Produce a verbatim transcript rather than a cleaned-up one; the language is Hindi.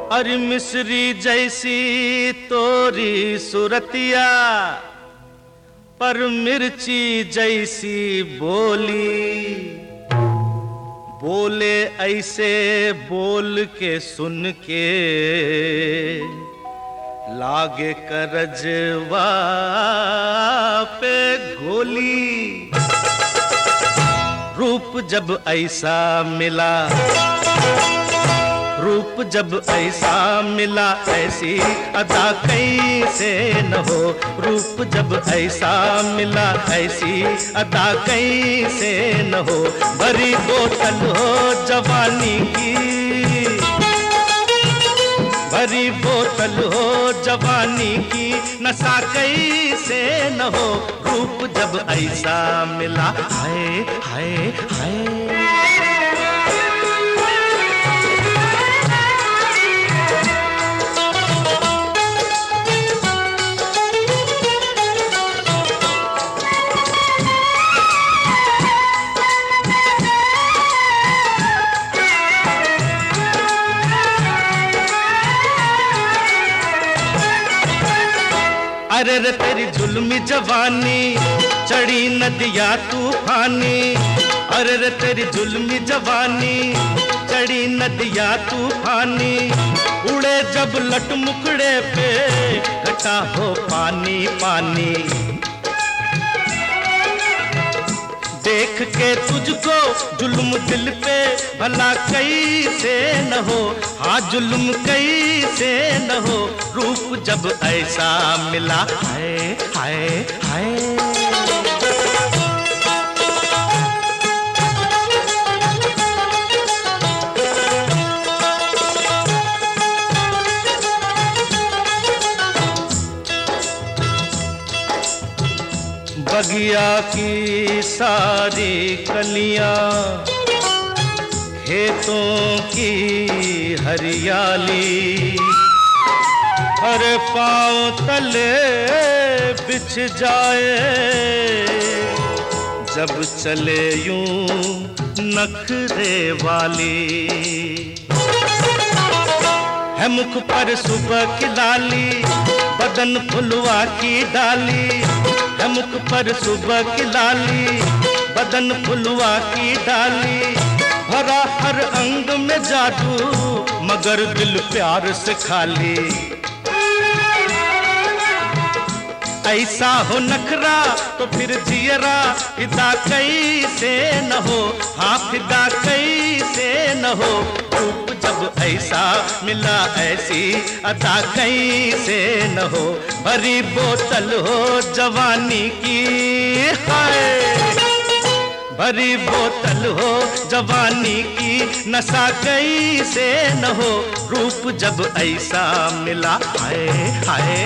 अरे मिस्री जैसी तोरी सुरतिया, पर मिर्ची जैसी बोली। बोले ऐसे बोल के सुन के लागे करजवा पे गोली। रूप जब ऐसा मिला, रूप जब ऐसा मिला, ऐसी अदा कैसे न हो। रूप जब ऐसा मिला, ऐसी अदा कैसे न हो। भरी बोतल हो जवानी की, भरी बोतल हो जवानी की, नशा कैसे न हो। रूप जब ऐसा मिला, हाय हाय हाय। अरे रे तेरी जुल्मी जवानी, चढ़ी नदिया तूफानी। अरे रे तेरी जुल्मी जवानी, चढ़ी नदिया तूफानी। उड़े जब लट मुखड़े पे, घटा हो पानी पानी। देख के तुझको जुल्म दिल पे, भला कैसे न हो। हाँ जुल्म कैसे न हो। रूप जब ऐसा मिला, हाय हाय हाय। बगिया की सारी कलियां, खेतों की हरियाली, हर पांव तले बिछ जाए जब चले यूं नखरे वाली। है मुख पर सुबह की लाली, बदन फुलवा की डाली। है मुख पर सुबह की लाली, बदन फुलवा की डाली। भरा हर अंग में जादू, मगर दिल प्यार से खाली। ऐसा हो नखरा तो फिर जियरा फिदा कैसे न हो। हाँ फिदा कैसे न हो। रूप जब ऐसा मिला, ऐसी अदा कैसे न हो। भरी बोतल हो जवानी की, हाय भरी बोतल हो जवानी की, नशा कैसे न हो। रूप जब ऐसा मिला, हाय हाय।